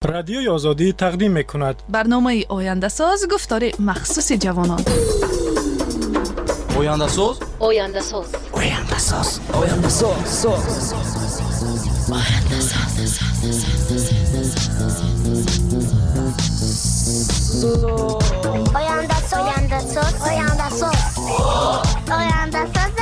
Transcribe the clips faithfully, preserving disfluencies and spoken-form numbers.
رادیوی آزادی تقدیم می‌کند برنامه آینده‌ساز گفتار مخصوص جوانان. آینده‌ساز آینده‌ساز آینده‌ساز آینده‌ساز آینده‌ساز آینده‌ساز آینده‌ساز آینده‌ساز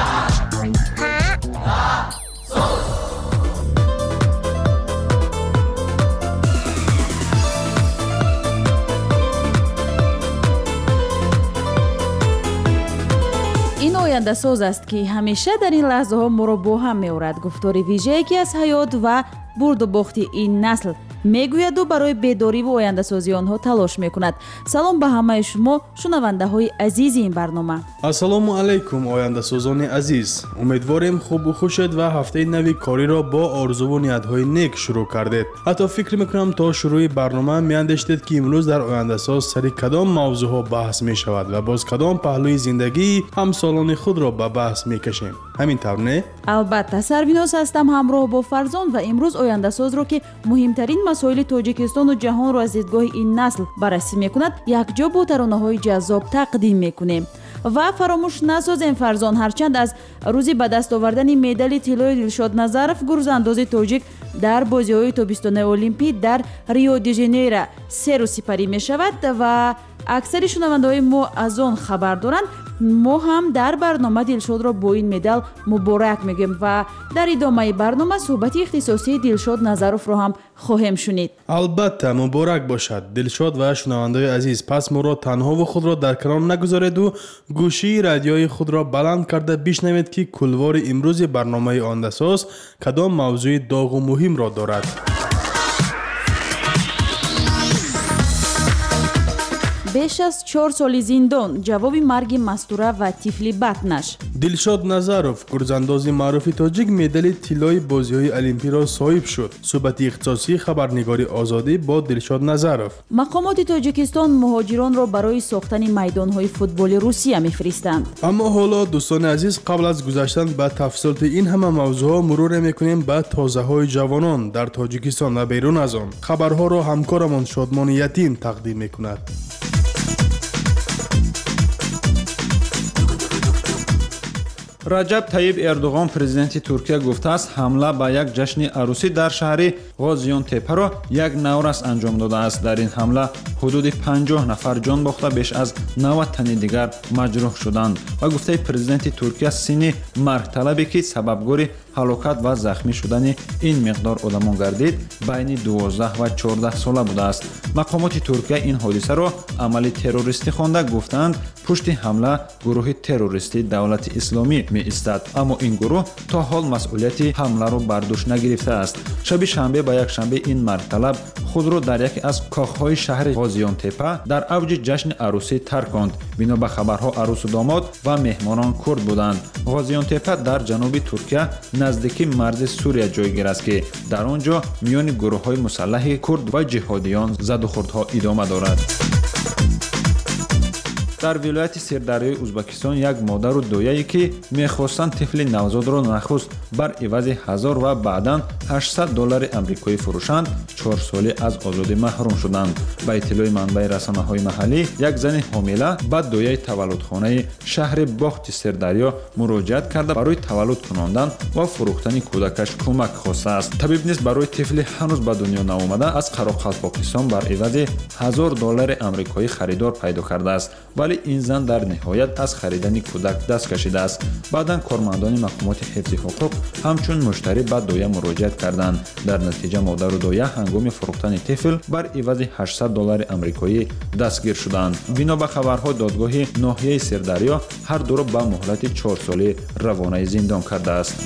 این آینده ساز است که همیشه در این لحظه ها ما را با هم می‌آورد. گفتار ویژه‌ای که از حیات و برد و باخت این نسل میگوید و برای بیداری و آینده سازی آنها تلاش میکند. سلام به همه شما شنونده های عزیز این برنامه. السلام علیکم آینده سازان عزیز. امیدواریم خوب و خوشید و هفته نوی کاری را با آرزو و نیت‌های نیک شروع کردید. حتی فکر میکنم تا شروع برنامه میاندیشید که امروز در آینده ساز سر کدام موضوع ها بحث می شود و باز کدام پهلوی زندگی همسالان خود را به بحث میکشیم. همین طور نه؟ البته سرویناس هستم همراه با فرزان و امروز آینده ساز را که مهمترین مسائل تاجیکستان و جهان را از دیدگاه این نسل بررسی میکند یک جا با ترانه‌های جذاب تقدیم میکنیم. و فراموش نسازیم فرزان، هرچند از روزی به دست آوردن مدال طلای دلشاد نظرف گروزانداز تاجیک در بازی‌های تابستانی المپی در ریو دی ژانیرو سه روز سپری میشود و اکثر شنونده‌های ما از آن خبر دارند، ما هم در برنامه دلشاد را با این مدال مبارک میگیم و در ادامه برنامه صحبت اختصاصی دلشاد نظرف را هم خواهیم شنید. البته مبارک باشد دلشاد و شنونده‌های عزیز. پس ما را تنها و خود را در کنار نگذارید و گوشی رادیوی خود را بلند کرده بشنوید که کلوار امروز برنامه آینده ساز کدام موضوع داغ و مهم را دارد. بیش از چهار سال زندان جواب مرگ مستوره و طفل بطنش. دلشاد نظرف گرزانداز معروف تاجیک مدال طلای بازی‌های المپی را صاحب شد. صحبت اختصاصی خبرنگاری آزادی با دلشاد نظرف. مقامات تاجیکستان مهاجران را برای ساختن میدان‌های فوتبال روسیه می‌فرستند. اما حالا دوستان عزیز قبل از گذشتن به تفصیلات این همه موضوعات مرور می‌کنیم به تازه‌های جوانان در تاجیکستان و بیرون از آن. خبرها را همکارمان شادمان یتیم تقدیم می‌کند. раҷаб таиб эрдуғон президенти туркия гуфтааст ҳамла ба як ҷашни арӯсӣ дар шаҳри ғозионтепаро як наврас анҷом додааст. дар ин ҳамла ҳудуди панҷоҳ нафар ҷон бохта беш аз навад тани дигар маҷрӯҳ шуданд. ва гуфтаи президенти туркия синни маргталабе ки сабабгори ҳалокат ва захмӣ шудани ин миқдор одамон гардид байни дувоздаҳ ва чордаҳ сола будааст. мақомоти туркия ин ҳодисаро амали террористӣ хонда гуфтанд пушти ҳамла гурӯҳи террористии давлати исломӣ меистад. аммо ин гурӯҳ то ҳол масъулияти ҳамларо бар дӯш нагирифтааст. шаби шанбе ба якшанбе ин маргталаб худро дар яке аз кохҳои шаҳри ғозионтепа дар авҷи ҷашни арӯсӣ тарконд. бино ба хабарҳо арӯсу домод ва меҳмонон курд буданд. ғозионтепа дар ҷануби туркия наздики марзи сурия ҷойгир аст ки дар он ҷо миёни гурӯҳҳои мусаллаҳи курд ва ҷиҳодиён задухӯрдҳо идома дорад. дар вилояти сирдарёи ӯзбекистон як модару дояе ки мехостанд тифли навзодро нахуст бар ивази ҳазор ва баъдан ҳаштсад доллари амрикоӣ фурӯшанд, чор солӣ аз озодӣ маҳрум шуданд. ба иттилои манбаи расонаҳои маҳаллӣ як зани ҳомила ба дояи таваллудхонаи шаҳри бохти сирдарё муроҷиат карда барои таваллуд кунондан ва фурӯхтани кӯдакаш кӯмак хостааст. табиб низ барои тифли ҳанӯз ба дунё наомада аз қароқалпоқистон бар ивази ҳазор доллари амрикоӣ харидор пайдо кардааст, вале ин зан дар ниҳоят аз харидани кӯдак даст кашидааст. баъдан кормандони мақомоти ҳифзи ҳуқуқ ҳамчун муштарӣ ба доя муроҷиат карданд. дар натиҷа модару доя ҳангоми фурӯхтани тифл бар ивази ҳаштсад доллари амрикоӣ дастгир шуданд. бино ба хабарҳо додгоҳи ноҳияи сирдарё ҳардуро ба муҳлати чорсолӣ равонаи зиндон кардааст.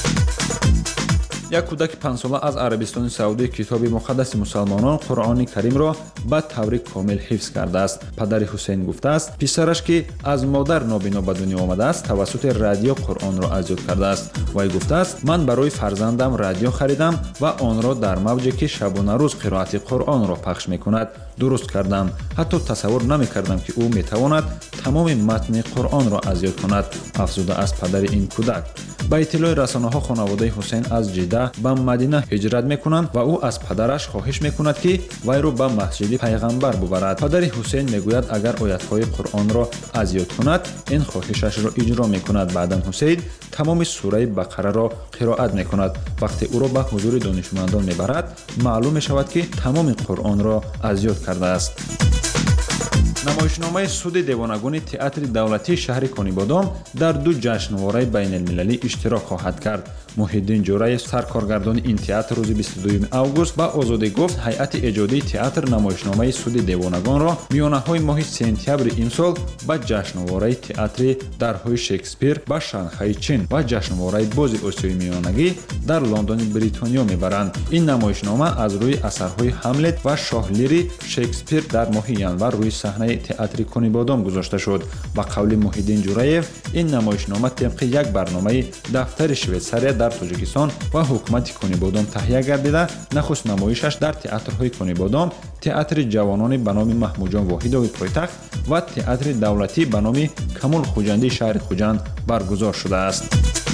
як кӯдаки панҷсола аз арабистони саудӣ китоби муқаддаси мусалмонон қуръони каримро ба таври комил ҳифз кардааст. падари ҳусейн гуфтааст писараш ки аз модар нобино ба дунё омадааст тавассути радио қуръонро аз ёд кардааст. вай гуфтааст ман барои фарзандам радио харидам ва онро дар мавҷе ки шабонарӯз қироати қуръонро пахш мекунад дуруст кардам. ҳатто тасаввур намекардам ки ӯ метавонад тамоми матни қуръонро аз ёд кунад, афзудааст падари ин кӯдак. ба иттилои расонаҳо хонаводаи ҳусейн аз ҷидда ба мадина ҳиҷрат мекунанд ва ӯ аз падараш хоҳиш мекунад ки вайро ба масҷиди пайғамбар бубарад. падари ҳусейн мегӯяд агар оятҳои қуръонро аз ёд кунад ин хоҳишашро иҷро мекунад. баъдан ҳусейн тамоми сураи бақараро қироат мекунад. вақте ӯро ба ҳузури донишмандон мебарад маълум мешавад ки тамоми қуръонро аз ёд кардааст. намоишномаи суди девонагони театри давлатии шаҳри Конибодом дар ду ҷашнвораи байналмилалӣ иштирок хоҳад кард. Муҳиддин Ҷураев, саркоргардони ин театр, рӯзи бисту дуюми август ба Озодӣ гуфт, ҳайати эҷодии театр намоишномаи суди девонагонро миёнаҳои моҳи сентябри имсол ба ҷашнвораи театри дарҳои Шекспир ба Шанхайи Чин ва ҷашнвораи бози Осиёи миёнагӣ дар Лондони Бритониё мебаранд. Ин намоишнома аз рӯи асарҳои Ҳамлет ва Шоҳ Лири Шекспир дар моҳи январ рӯи саҳнаи театри Конибодом гузошта шуд. Ба қавли Муҳиддин Ҷураев, ин намоишнома тебқи як барномаи дафтари Швейтсария дар Тоҷикистон ва ҳукумати Конибодом таҳия гардида, нахуст намоишаш дар театрҳои Конибодом, театри ҷавонони ба номи Маҳмудҷон Воҳидови пойтахт ва театри давлатӣ ба номи Камол Хуҷандии шаҳри Хуҷанд баргузор шудааст.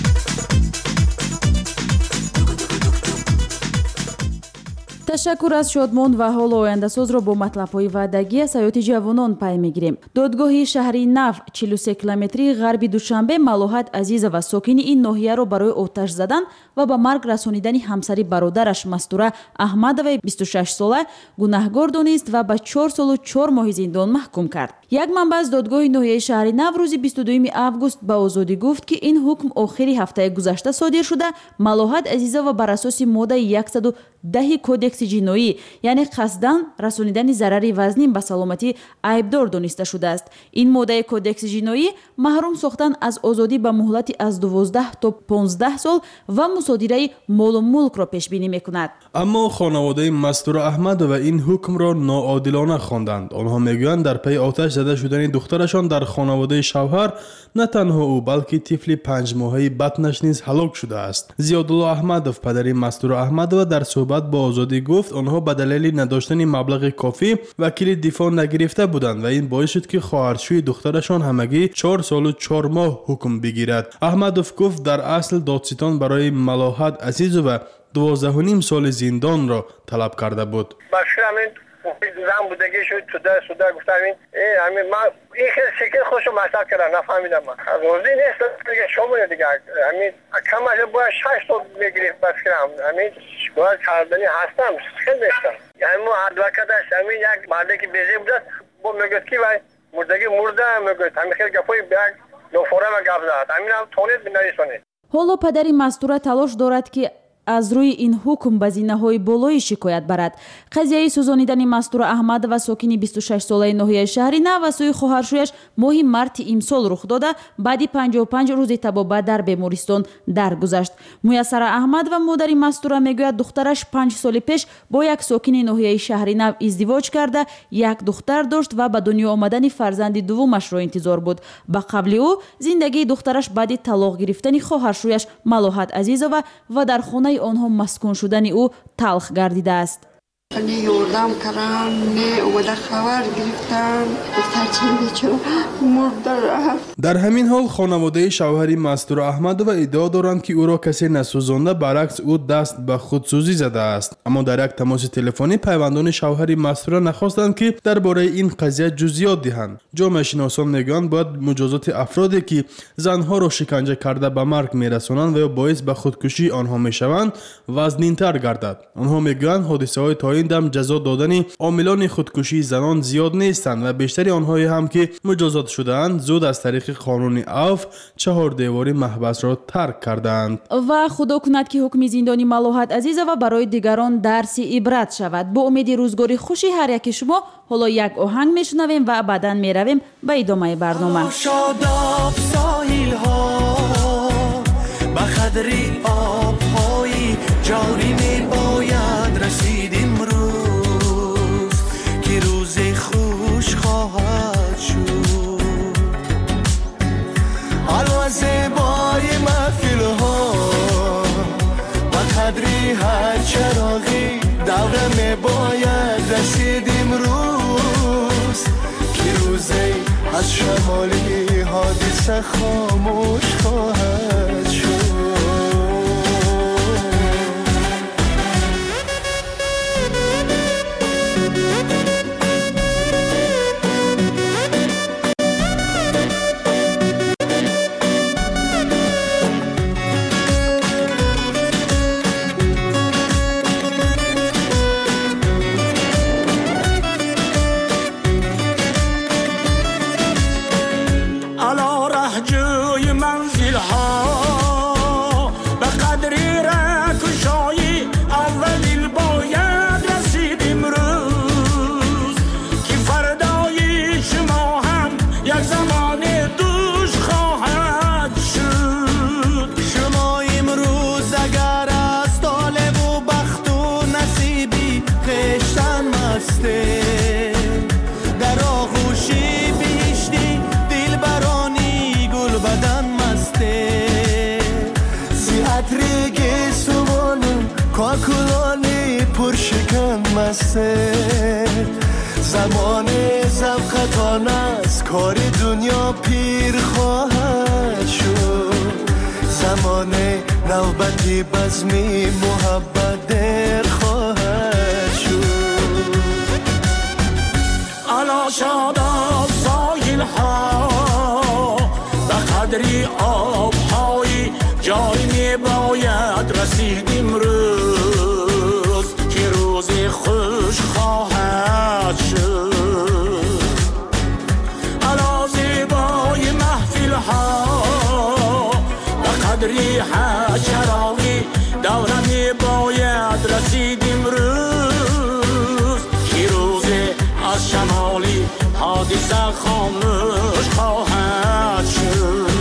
ташаккур аз Шодмон ва ҳоло ояндасозро бо матлабҳои ваъдагӣ саёҳати ҷавонон пай мегирем. Додгоҳи шаҳри Нав, чилу се километрии ғарби Душанбе, Малоҳат Азизова сокини ин ноҳияро барои оташ задан ва ба марг расонидани ҳамсари бародараш Мастура Аҳмадоваи бисту шаш сола гунаҳгор донист ва ба чор солу чор моҳи зиндон маҳкум кард. Як манбаъ аз додгоҳи ноҳияи шаҳри Нав рӯзи бисту дуюми август ба Озодӣ гуфт, ки ин ҳукм охири ҳафтаи гузашта содир шуда, Малоҳат Азизова бар асоси моддаи яксаду даҳи кодекси ҷиноӣ, яъне қасдан расонидани зарари вазнин ба саломатӣ айбдор дониста шудааст. Ин моддаи кодекси ҷиноӣ маҳрум сохтан аз озодӣ ба муҳлати аз дувоздаҳ то понздаҳ сол ва мусодираи молу мулкро пешбинӣ мекунад. аммо хонаводаи Мастура Аҳмадова ин ҳукмро ноодилона хонданд. онҳо мегӯянд дар пайи оташ зада шудани духтарашон дар хонаводаи шавҳар на танҳо ӯ, балки тифли панҷмоҳаи батнаш низ ҳалок шудааст. Зиёдулло Аҳмадов, падари Мастура Аҳмадова, дар суҳбат бо Озодӣ гуфт, онҳо ба далели надоштани маблағи кофӣ вакили дифоъ нагирифта буданд ва ин боис шуд ки хоҳарчӯи духтарашон ҳамагӣ чор солу чор моҳ ҳукм бигирад. Аҳмадов гуфт, дар асл додситон барои Малоҳат Азизова дувоздаҳу ним соли зиндонро талаб карда буд. زن بودگی شد سودا سودا گفتم این همین من این خیلی شکل خوشو مصرف کردم نفهمیدم من روزی نیست دیگه شما دیگه همین کم از باید شش تا بگیرید بس کنم همین باید کردنی هستم خیلی نیستم یعنی ما ادوکتش همین یک مرده که بیزی بودد با میگوید کی باید مردگی مرده میگوید همین خیلی گفوی بیگ نفوره و گفت زد همین هم تونید بنویسونید. ҳоло падари Мастура талош дорад ки аз рӯи ин ҳукм ба зинаҳои болоӣ шикоят барад. Қазияи сӯзонидани Мастура Аҳмадова, сокини бисту шаш солаи ноҳияи шаҳри Нав, ва сӯи хоҳаршӯяш моҳи марти имсол рух дода, баъди панҷоҳу панҷ рӯзи табобат дар бемористон даргузашт. Муяссара Аҳмадова, модари Мастура, мегӯяд духтараш панҷ соли пеш бо як сокини ноҳияи шаҳри Нав издивоҷ карда, як духтар дошт ва ба дунё омадани фарзанди дуввумашро интизор буд. Ба қавли ӯ, зиндагии духтараш баъди талоқ гирифтани хоҳаршӯяш Малоҳат Азизова ва дар хонаи онҳо маскун шудани ӯ талх гардидааст. علی یوردم کردم نه اومده خبر گرفتم گفتن چی بیچاره مرده رفت. در همین حال خانواده شوهر مستور احمدова ادعا دارند که او را کسی نسوزانده، برعکس او دست به خودسوزی زده است. اما در یک تماس تلفنی پیوندان شوهر مستور نخواستند که درباره این قضیه جزئیات دهند. جامعه شناسان میگویند باید مجازات افرادی که زنها را شکنجه کرده به مرگ میرسانند و یا باعث به خودکشی آنها میشوند وزنین‌تر گردد. آنها میگویند حادثه‌های تا این دم جزا دادن عاملان خودکشی زنان زیاد نیستند و بیشتری آنهایی هم که مجازات شده‌اند زود از طریق قانون عفو چهار دیواری محبس را ترک کردند. و خدا کند که حکم زندانی ملاحت عزیزова برای دیگران درسی عبرت شود. با امید روزگاری خوشی هر یک شما. حالا یک آهنگ میشنویم و بعداً میرویم به ادامه برنامه. شاداب ساحل ها به قدری آب‌های جاری میباید رسید امروز که روز خوش خواهد شد. حالا زیبای محفل ها به قدری هر چراغی دوره میباید رسید امروز که روزی از شمالی حادثه خاموش خواهد شد. مسته در آغوشی بیشتی دل برانی گل بدن مسته سی عطریگی سوانو کاکولانی پرشکن مسته زمان زبقتان است کار دنیا پیر خواهد شد زمان نوبتی بزمی محبت در خواهد شد علا شادا سایل ها به قدری آب های جای می باید رسیدیم روز که روز خوش خواهد شد علا زیبای محفل ها به قدری حشراوی دوره می باید رسیدیم روز که روز از شمالی حادثه خاموش خواهد شد.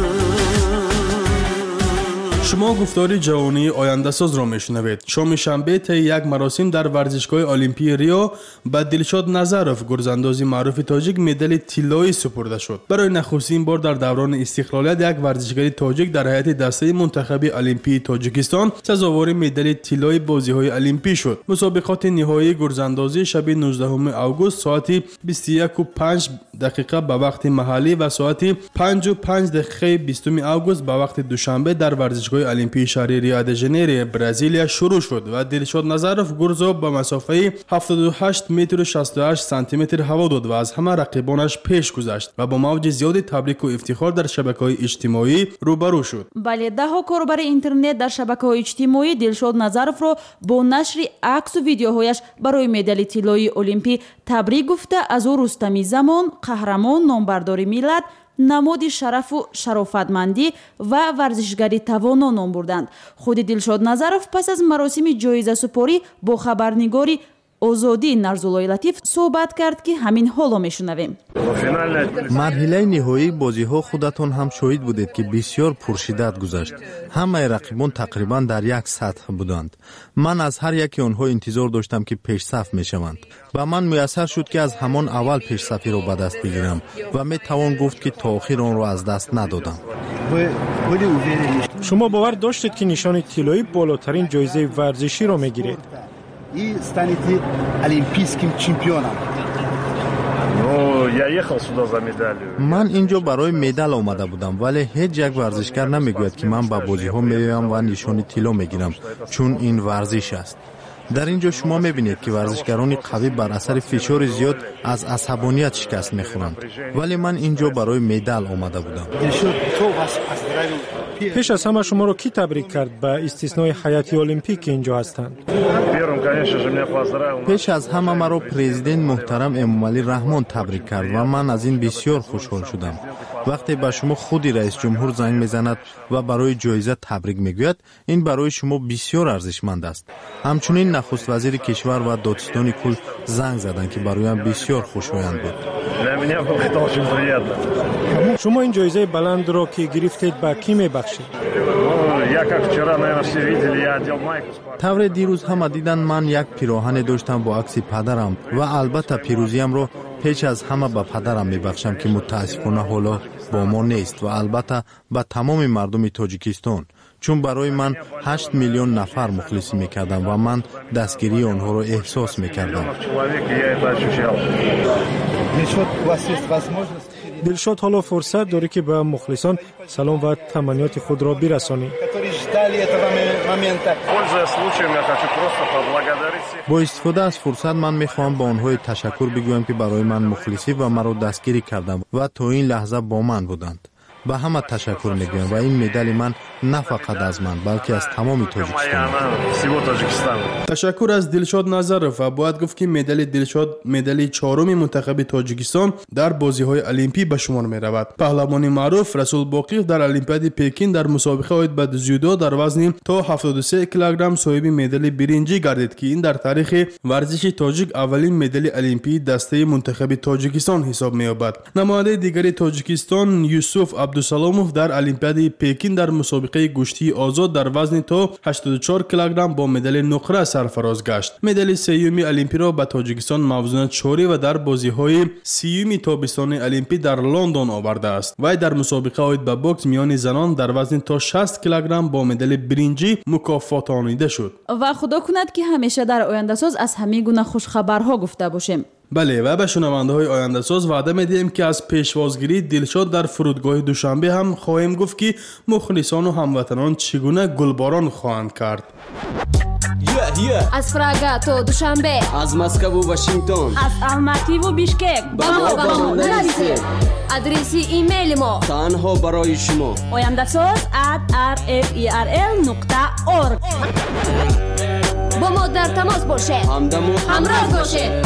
شما گفتاری جوانی آینده ساز را میشنوید. شام شنبه طی یک مراسم در ورزشگاه المپی ریو به دلشاد نظرов گرزانداز معروف تاجیک مدال طلایی سپرده شد. برای نخستین بار در دوران استقلالیت یک ورزشکار تاجیک در هیئت دسته منتخب المپی تاجیکستان سزاوار مدال طلایی بازی‌های المپی شد. مسابقات نهایی گرزاندازی شب نوزدهم اوگوست ساعت بیست و یک و پنج دقیقه به وقت محلی و ساعت پنج و پنج دقیقه بیستم اوگوست به وقت دوشنبه در ورزشگاه المپی شهری ریو د ژانیرو برزیلیا شروع شد و دلشاد نظرов گرزا به مسافه هفتاد و هشت متر و شصت و هشت سانتی متر هوا داد و از همه رقیبانش پیش گذشت و با موج زیاد تبریک و افتخار در شبکه‌های اجتماعی روبرو شد. بله، ده ها کاربر اینترنت در شبکه‌های اجتماعی دلشاد نظرов را با نشر عکس و ویدیوهایش برای مدال طلایی المپی تبریک گفته از او رستمی زمان، قهرمان، نامبردار ملت، نماد شرف و شرافتمندی و ورزشگری توانا نام بردند. خود دلشاد نظرов پس از مراسم جایزه سپاری با خبرنگاری آزادی نرزولای لطیف صحبت کرد که همین حالا میشنویم. مرحله نهایی بازی ها خودتان هم شاهد بودید که بسیار پرشدت گذشت. همه رقیبان تقریبا در یک سطح بودند. من از هر یکی آنها انتظار داشتم که پیش صف میشوند. با من میسر شد که از همان اول پیش صفی را به دست بگیرم و می توان گفت که تا آخر آن را از دست ندادم. شما باور داشتید که نشان طلایی بالاترین جایزه ورزشی را میگیرید؟ и станете олимпийским чемпионом. من اینجا برای مدال آمده بودم ولی هیچ یک ورزشکار نمیگوید که من به بازی ها میایم و نشان طلا میگیرم چون این ورزش است. در اینجا شما میبینید که ورزشکاران قوی بر اثر فشار زیاد از عصبانیت شکست میخورند ولی من اینجا برای مدال آمده بودم. پیش از همه شما رو کی تبریک کرد به استثنای هیئت المپیک که اینجا هستند؟ پیش از همه مرا پرزیدنت محترم امامعلی رحمان تبریک کرد و من از این بسیار خوشحال شدم. وقتی به شما خودی رئیس جمهور زنگ میزند و برای جایزه تبریک میگوید این برای شما بسیار ارزشمند است. همچنین نخست وزیر کشور و دادستان کل زنگ زدند که برایم بسیار خوشایند بود. شما این جایزه بلند را که گرفتید به کی میبخشید؟ طور دیروز همه دیدن من یک پیراهن داشتم با عکس پدرم و البته پیروزیم را پیش از همه به پدرم میبخشم که متاسفانه حالا با ما نیست و البته به تمام مردم تاجیکستان چون برای من هشت میلیون نفر مخلصی میکردم و من دستگیری آنها را احساس میکردم. دلشاد حالا فرصت داری که به مخلصان سلام و تمنیات خود را برسانی. با استفاده از فرصت من میخواهم با آنها تشکر بگویم که برای من مخلصی و مرا دستگیری کردند و تا این لحظه با من بودند. به همه تشکر میگویم و این مدال من نه فقط از من بلکه از تمام تاجیکستان. تشکر از دلشاد نظرов و باید گفت که مدال دلشاد مدال چهارم منتخب تاجیکستان در بازی‌های المپی به شمار می‌رود. پهلوان معروف رسول باقی در المپیاد پکین در مسابقه عاید به جودو در وزن تا هفتاد و سه کیلوگرم صاحب مدال برنجی گردید که این در تاریخ ورزش تاجیک اولین مدال المپی دسته منتخب تاجیکستان حساب می‌یابد. نماینده دیگری تاجیکستان یوسف عبدالسلاموف در المپیاد پکین در مسابقه گوشتی آزاد در وزن تا هشتاد و چهار کیلوگرم با مدال نقره سرفراز گشت. مدال سیوم المپی را به تاجیکستان موزون چهاری و در بازی‌های سیوم تابستان المپی در لندن آورده است. وی در مسابقه آید به بوکس میان زنان در وزن تا شصت کیلوگرم با مدال برنجی مکافاتانیده شد. و خدا کند که همیشه در آینده ساز از همه گونه خوش خبرها گفته باشیم. بله و به شنونده های آینده ساز وعده میدیم که از پیشوازگیری دلشاد در فرودگاه دوشنبه هم خواهیم گفت که مخلصان و هموطنان چگونه گلباران خواهند کرد. Yeah, yeah. از پراگا تا دوشنبه، از مسکو و واشنگتن، از الماتی و بیشکک، با ما با ما نرسید. ادرسی ایمیل ما تنها برای شما oyandasaz at r f e r l نقطه org. با ما در تماس باشه، همدم و همراه باشه.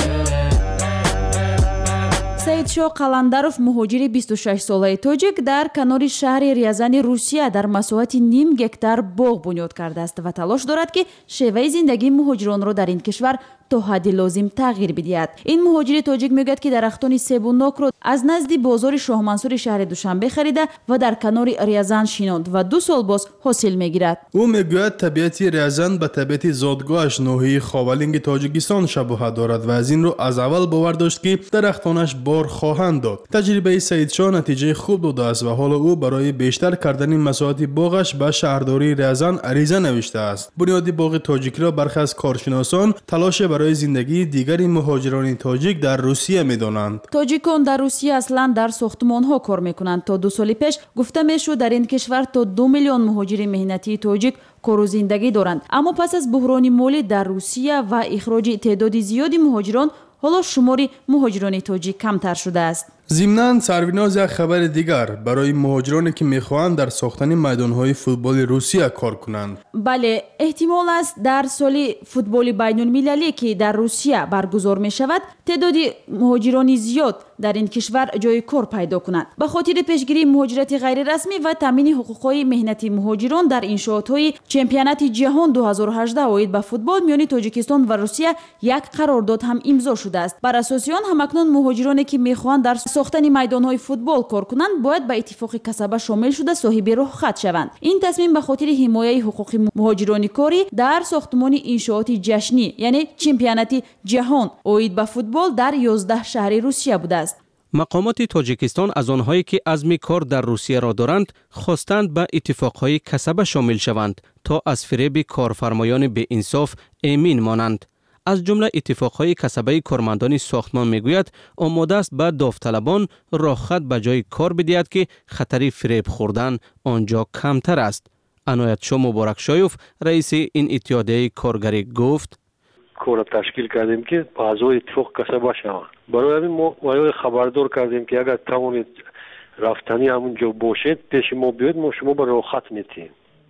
саидшоҳ қаландаров муҳоҷири бисту шаш солаи тоҷик дар канори шаҳри рязани русия дар масоҳати ним гектар боғ бунёд кардааст ва талош дорад ки шеваи зиндагии муҳоҷиронро дар ин кишвар то ҳадди лозим тағйир бидиҳад. ин муҳоҷири тоҷик мегӯяд ки дарахтони себунокро аз назди бозори шоҳмансури шаҳри душанбе харида ва дар канори рязан шинонд ва ду сол боз ҳосил мегирад. ӯ мегӯяд табиати рязан ба табиати зодгоҳаш ноҳияи ховалинги тоҷикистон шабоҳат дорад ва аз инро аз аввал бовар дошт ки дарахтонаш бор хоҳанд дод. таҷрибаи саидшоҳ натиҷаи хуб додааст ва ҳоло ӯ барои бештар кардани масоҳати боғаш ба шаҳрдории рязан ариза навиштааст. бунёди боғи тоҷикиро бархе аз коршиносон талоше برای زندگی دیگری مهاجران تاجیک در روسیه می‌دانند. تاجیکان در روسیه اصلا در ساختمان‌ها کار می‌کنند. تا دو سال پیش گفته می‌شد در این کشور تا دو میلیون مهاجر مهنتی تاجیک کار و زندگی دارند. اما پس از بحران مالی در روسیه و اخراج تعداد زیادی مهاجران، حالا شماری مهاجران تاجیک کمتر شده است. ضمناً سربیناز یک خبر دیگر برای مهاجرانی که میخواهند در ساختن میدانهای فوتبال روسیه کار کنند. بله، احتمال است در سال فوتبال بین‌المللی که در روسیه برگزار می شود تعداد مهاجران زیاد در این کشور جای کار پیدا کنند. به خاطر پیشگیری مهاجرت غیر رسمی و تامین حقوق‌های مهنتی مهاجران در انشاءات‌های چمپیونات جهان دو هزار و هجده آید به فوتبال میان تاجیکستان و روسیه یک قرارداد هم امضا شده است. بر اساس آن همکنون مهاجرانی که میخواهند در ساختن میدان‌های فوتبال کار کنند باید به اتفاق کسبه شامل شده صاحب رخصت شوند. این تصمیم به خاطر حمایت حقوق مهاجران کاری در ساختمان انشاءات جشنی یعنی چمپیونات جهان آید به فوتبال در یازده شهر روسیه بوده است. مقامات تاجیکستان از آنهایی که عزم کار در روسیه را دارند خواستند به اتفاقهای کسبه شامل شوند تا از فریب کارفرمایان بی انصاف امین مانند. از جمله اتفاقهای کسبه کارمندان ساختمان میگوید آماده است به داوطلبان راحت به جای کار بدهد که خطر فریب خوردن آنجا کمتر است. عنایت‌شاه مبارکشایوف رئیس این اتحادیه کارگری گفت کار تشکیل کردیم که اعضای اتفاق کسبه شوند. برای همین ما وایای خبردار کردیم که اگر توانید رفتنی همونجا باشید پیش ما بیاید ما شما به راحت میتیم.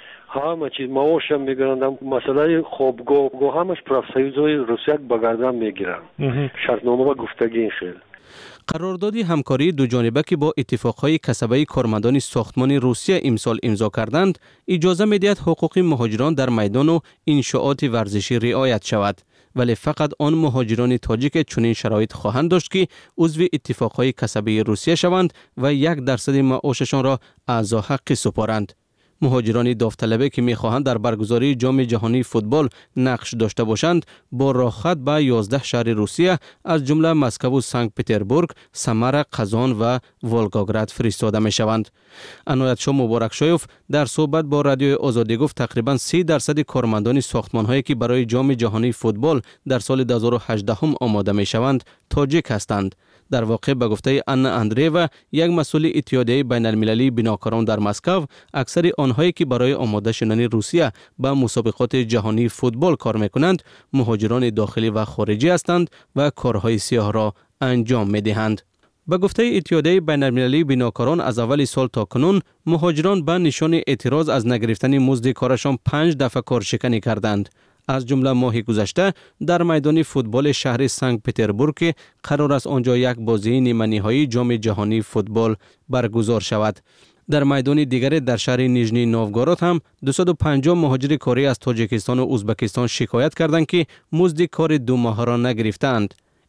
همه چیز معاش هم میگیرند، مسئله خوابگاه همش پروفسیوزهای روسیه به گردن میگیرند. شرطنامه و گفتگی این خیل. قراردادی همکاری دو جانبه که با اتفاقهای کسبه کارمندان ساختمان روسیه امسال امضا کردند، اجازه میدهد حقوق مهاجران در میدان و انشاءات ورزشی رعایت شود. ولی فقط آن مهاجران تاجیک چنین شرایط خواهند داشت که عضو اتفاقهای کسبه روسیه شوند و یک درصد معاششان را اعضا حقی سپارند. مهاجران داوطلبه که می‌خواهند در برگزاری جام جهانی فوتبال نقش داشته باشند با راحت به یازده شهر روسیه از جمله مسکو و سنت پترزبورگ، سمر، قزان و ولگاگراد فرستاده می‌شوند. عنایت‌شاه مبارکشایوف در صحبت با رادیوی آزادی گفت تقریباً سی درصد کارمندان ساختمان‌هایی که برای جام جهانی فوتبال در سال دو هزار و هجده آماده می‌شوند تاجیک هستند. در واقع به گفته آنا اندریوا یک مسئول اتحادیه بین المللی بناکاران در مسکو، اکثر آنهایی که برای آماده شدن روسیه به مسابقات جهانی فوتبال کار میکنند مهاجران داخلی و خارجی هستند و کارهای سیاه را انجام میدهند. به گفته اتحادیه بین المللی بناکاران از اول سال تا کنون مهاجران به نشان اعتراض از نگرفتن مزد کارشان پنج دفعه کارشکنی کردند. از جمله ماه گذشته در میدان فوتبال شهر سنت پترزبورگ که قرار است آنجا یک بازی نیمه نهایی جام جهانی فوتبال برگزار شود. در میدان دیگر در شهر نیژنی نوگورود هم دویست و پنجاه مهاجر کاری از تاجیکستان و ازبکستان شکایت کردند که مزد کار دو ماه را نگرفتند.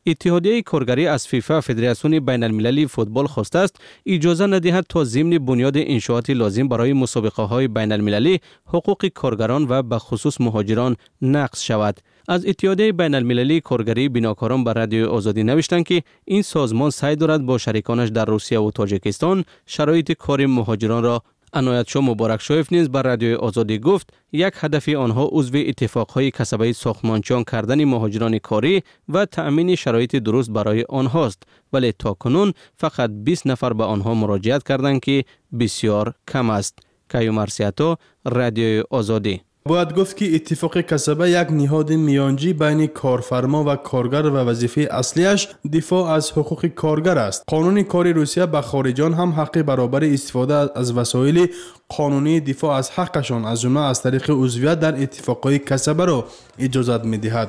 اتحادیه کارگری از فیفا فدراسیون بین المللی فوتبال خواسته است اجازه ندهد تا ضمن بنیاد انشاءات لازم برای مسابقه های بین المللی حقوق کارگران و به خصوص مهاجران نقض شود. از اتحادیه بین المللی کارگری بیناکاران بر رادیو آزادی نوشتند که این سازمان سعی دارد با شریکانش در روسیه و تاجیکستان شرایط کار مهاجران را عنایت شاه مبارک شایف نیز بر رادیو آزادی گفت یک هدف آنها عضو اتفاقهای کسبه ساختمانچیان کردن مهاجران کاری و تأمین شرایط درست برای آنهاست، ولی تاکنون فقط بیست نفر به آنها مراجعت کردند که بسیار کم است. کیومرسیاتا، رادیو آزادی. باید گفت که اتفاق کسبه یک نهاد میانجی بین کارفرما و کارگر و وظیفه اصلیش دفاع از حقوق کارگر است. قانون کاری روسیه به خارجیان هم حق برابر استفاده از وسایل قانونی دفاع از حقشان از جمله از طریق عضویت در اتفاقهای کسبه را اجازت می‌دهد.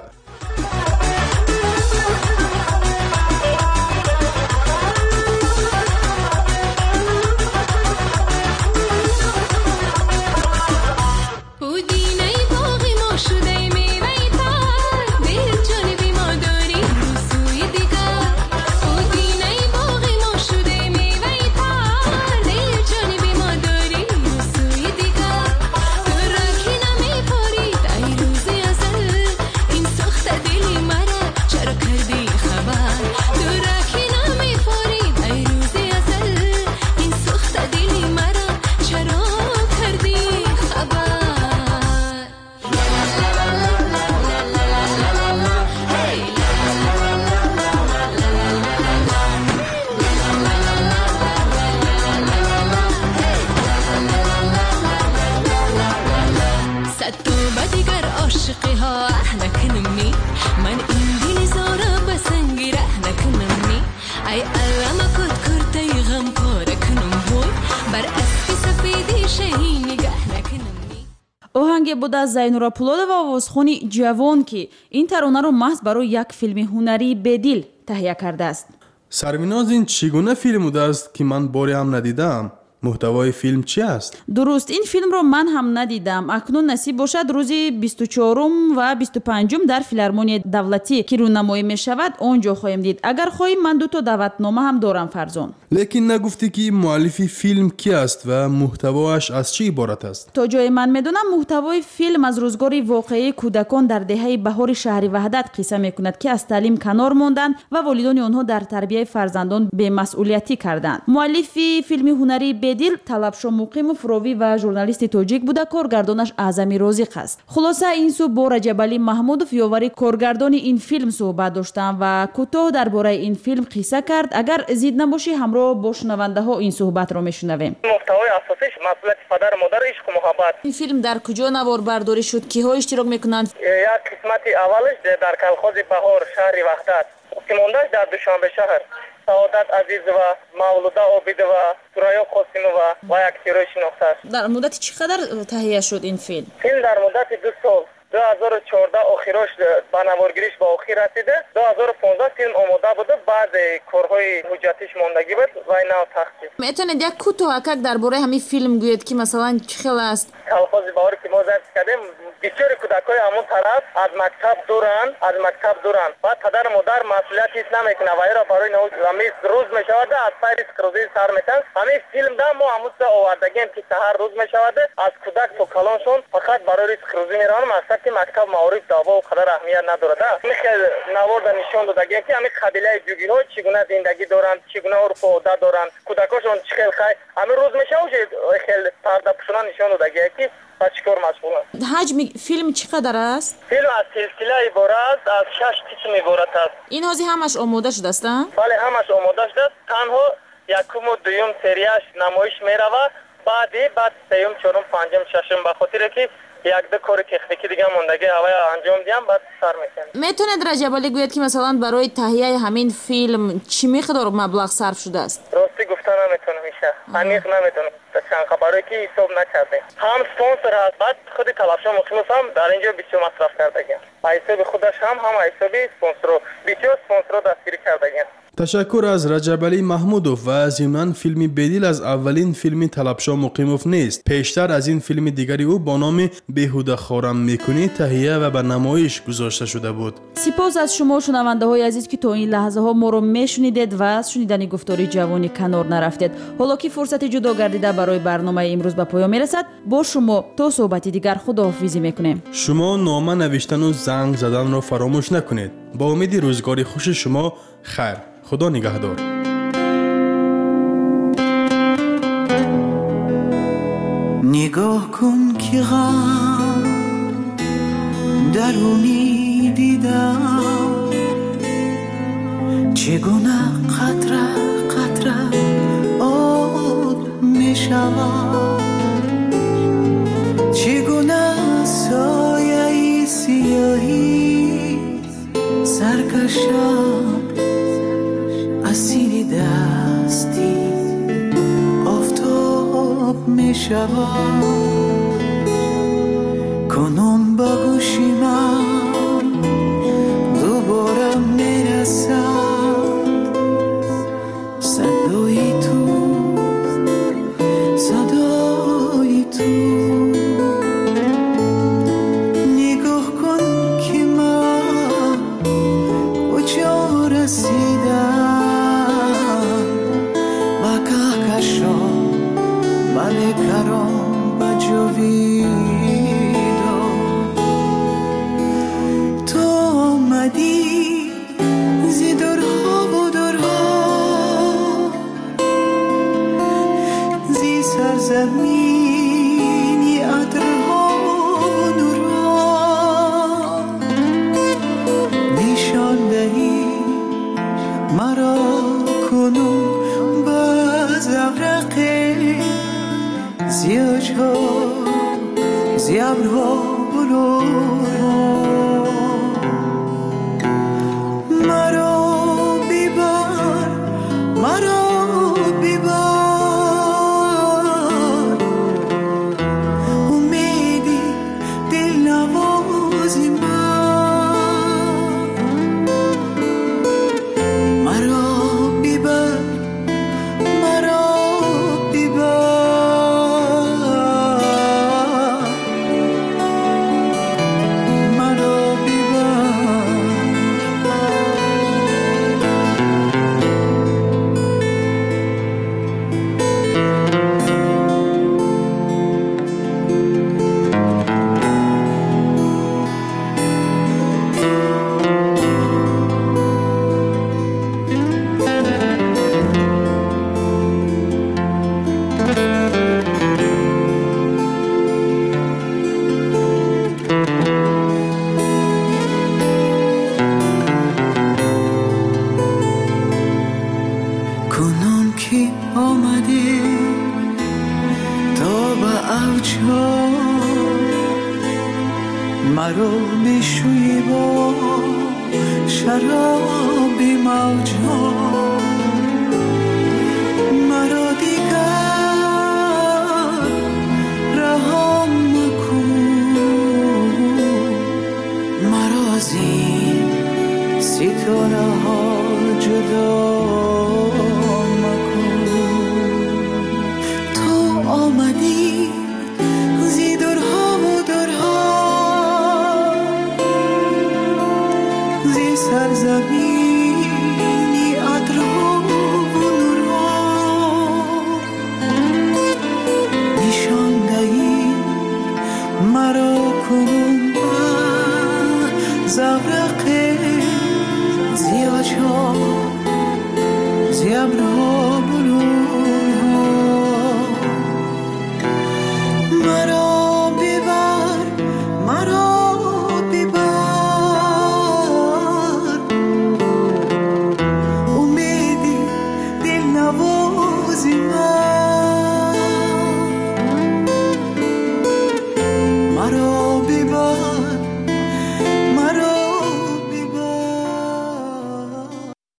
оҳанге буд аз Зайнура Пулодова овозхони ҷавон ки ин таронаро маҳз барои як филми ҳунарӣ бедил таҳия кардааст. Сарвиноз, ин чӣ гуна филм будааст ки ман боре ҳам надидам? муҳтавои филм чӣ аст? дуруст, ин филмро ман ҳам надидам. акнун насиб бошад рӯзи бисту чорум ва бисту панҷум дар филармонияи давлатӣ ки рӯнамоӣ мешавад он ҷо хоҳем дид. агар хоҳем ман дуто даъватнома ҳам дорам. Фарзон, лекин нагуфтӣ ки муаллифи филм ки аст ва муҳтавоаш аз чӣ иборат аст? то ҷое ман медонам муҳтавои филм аз рӯзгори воқеии кӯдакон дар деҳаи баҳори шаҳри ваҳдат қисса мекунад ки аз таълим канор монданд ва волидони онҳо дар тарбияи фарзандон бемасъулиятӣ карданд. муаллифи филми ҳунарии бедил Талабшо Муқимов ровӣ ва журналисти тоҷик буда коргардонаш Аъзами Розиқ аст. хулоса ин суб бо Раҷабалӣ Маҳмудов ёвари коргардони ин филм суҳбат доштам ва кӯтоҳ дар бораи ин филм қисса кард. агар зид набошӣ ҳамроҳ бо шунавандаҳо ин суҳбатро мешунавем. муҳтавои асосиш масъулияти падару модар, ишқу муҳаббат. ин филм дар куҷо наворбардорӣ шуд? киҳо иштирок мекунанд? як қисмати аввалаш дар колхози Баҳор, шаҳри Ваҳдат, устимондаш дар Душанбешаҳр. Саодат Азизова, Мавлуда Обидова, Сурайё Қосимова ва яктирои шинохтааст. дар муддати чӣ қадар таҳия шуд ин филм? филм дар муддати ду сол ду ҳазору чордаҳ охирош ба наворгириш ба охир расида. ду ҳазору понздаҳ филм омода буда, баъзе корҳои ҳуҷҷатиш мондагӣ буд ва ина тахсис. метавонед як кӯтоҳакак дар бораи ҳамин филм гӯед ки масалан чӣ хел аст? колхози Баҳоре ки мо зард кардем, бисёри кӯдакҳои ҳамон тараф аз мактаб дуранд, аз мактаб дуранд. Баъд падару модар масъулият ҳис намекунад ва эро барои ҳамин рӯз мешавад, аз сайри сикрӯзӣ сар метавад. ҳамин филмда мо ҳамуса овардагем ки саҳар рӯз мешавад, аз кӯдак то калоншон фақат барои сикрӯзӣ мераванд. мақсад ки мактаб маориф даво қадар аҳамият надорад. хел наворда нишон додагем ки ҳамин қабилаи ҷугиҳо чӣ гуна зиндагӣ доранд, чӣ гуна урфу одат доранд, кӯдакошон чӣ хел хай ҳамин рӯз мешавад, хел пардапӯшона нишон додагие ки ба чӣ кор машғуланд. ҳаҷми филм чӣ қадар аст? филм аз силсила иборат аст, аз шаш қисм иборат аст. ин ҳозир ҳамаш омода шудааст? бале, ҳамаш омода шудааст. танҳо якуму дуюм серияш намоиш меравад. баъди баъд сеюм, чорум, панҷум, шашум ба хотире ки як-ду кори техникӣ дига мондагӣ ҳавая анҷом диҳам, баъд сар мекунем. метавонед Раҷабалӣ гӯяд ки масалан барои таҳияи ҳамин филм чӣ миқдор маблағ сарф шудааст? ростӣ гуфта наметавонам, иша аниқ наметавонам чанд барое ки ҳисоб накардем. ҳам спонсор ҳаст, баъд худи Талабшо Муқимов ҳам дар инҷо бисёр масраф кардагем. ба ҳисоби худаш ҳам ҳам ба ҳисоби спонсоро бисёр спонсоро дастгирӣ кардагем. تشکر از رجب علی محمودوف و ضمناً فیلم بدیل از اولین فیلم طلبشاه مقیموف نیست. پیشتر از این فیلم دیگری او با نام بیهوده خارم میکنی تهیه و به نمایش گذاشته شده بود. سپاس از شما شنونده های عزیز که تا این لحظه ها ما رو میشنیدید و از شنیدن گفتار جوانی کنار نرفتید. حالا که فرصت جدا گردیده برای برنامه امروز به پایان میرسد، با شما تا صحبتی دیگر خداحافظی میکنیم. شما نامه نوشتن و زنگ زدن را فراموش نکنید. با امید روزگاری خوش شما. خیر. خدا نگهدار. نگاه کن که غم درونی دیدم، چگونه قطره قطره آب می شود، چگونه سایه سیاهی سرکشم اسیر دستی آفتاب می شود. کنون با گوشی من دوباره می رسد صدای تو، صدای تو. نگاه کن که من کجا رسیدم، بله کرام و جویدو. تو آمدی زی درها و درها، زی سرزمینی عطرها و نورها، نشان دهی مرا کنون با زورقی زیاج ها زیابر ها بلورها. مرا بیبار مرا بیبار، امیدی دل نوازی من. مرا بیبار مرا بیبار، مرا بشوی با شراب موجا، مرا دیگر رهام مکن، مرا از این ستاره ها جدا مکن. تو آمدی زی درها و درها، زی سرزمینی عطرها و نورها، نشان دهی مرا کنون با زورق زیاج ها زیابر ها.